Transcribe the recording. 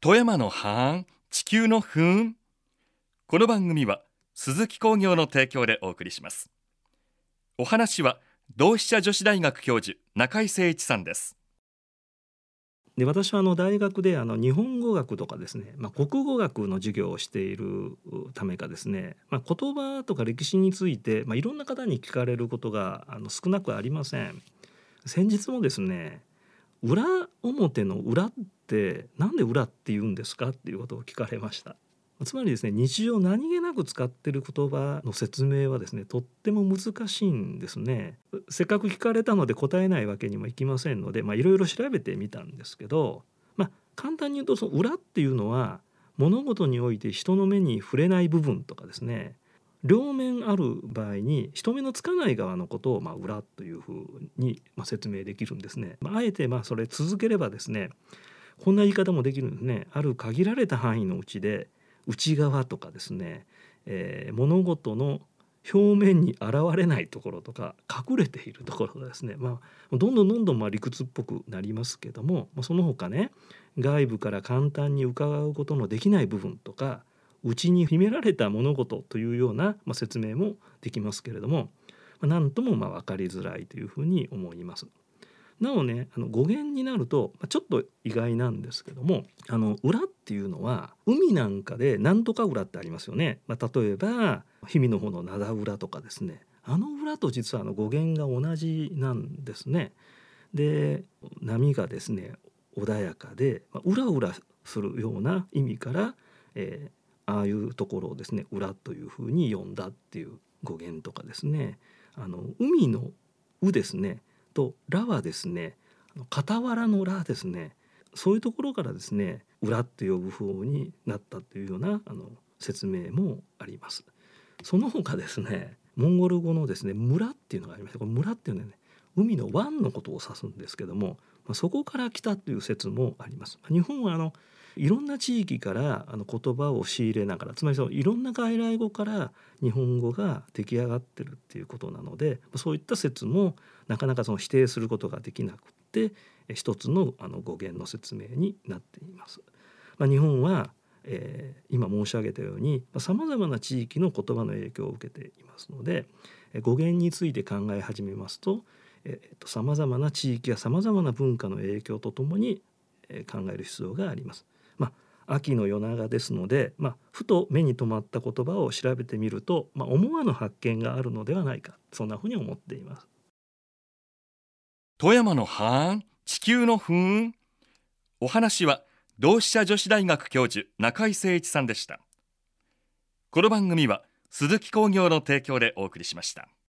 富山のは地球のふん。この番組は鈴木工業の提供でお送りします。お話は同志社女子大学教授中井誠一さんです。 で私は大学で日本語学とかですね、国語学の授業をしているためかですね、言葉とか歴史について、いろんな方に聞かれることが少なくありません。先日もですね、裏表の裏ってなんで裏って言うんですかっていうことを聞かれました。つまりですね、日常何気なく使っている言葉の説明はですね、とっても難しいんですね。せっかく聞かれたので答えないわけにもいきませんので、いろいろ調べてみたんですけど、簡単に言うとその裏っていうのは物事において人の目に触れない部分とかですね、両面ある場合に人目のつかない側のことを裏というふうに説明できるんですね。あえてそれ続ければですね、こんな言い方もできるんですね。ある限られた範囲のうちで内側とかですね、物事の表面に現れないところとか隠れているところがですね、どんどん理屈っぽくなりますけども、その他ね、外部から簡単に伺うことのできない部分とか内に秘められた物事というような、説明もできますけれども、何とも分かりづらいというふうに思います。なおね、語源になるとちょっと意外なんですけども、裏っていうのは海なんかでなんとか裏ってありますよね。例えば氷見の方の灘裏とかですね、裏と実は語源が同じなんですね。で、波がですね穏やかでうらうらするような意味から、ああいうところをですね裏というふうに呼んだっていう語源とかですね、海のうですねとらはですね、傍らのらですね、そういうところからですね裏って呼ぶ風になったというような説明もあります。その他ですね、モンゴル語のですね村っていうのがありまして、これ村っていうのはね、海の湾のことを指すんですけども、そこから来たという説もあります。日本はいろんな地域から言葉を仕入れながら、つまりいろんな外来語から日本語が出来上がってるっていうことなので、そういった説もなかなか否定することができなくて、一つの語源の説明になっています。日本は今申し上げたようにさまざまな地域の言葉の影響を受けていますので、語源について考え始めますと、さまざまな地域やさまざまな文化の影響とともに考える必要があります。秋の夜長ですので、ふと目に留まった言葉を調べてみると、思わぬ発見があるのではないか、そんなふうに思っています。 富山のは地球のふん。お話は同志社女子大学教授中井誠一さんでした。この番組は鈴木工業の提供でお送りしました。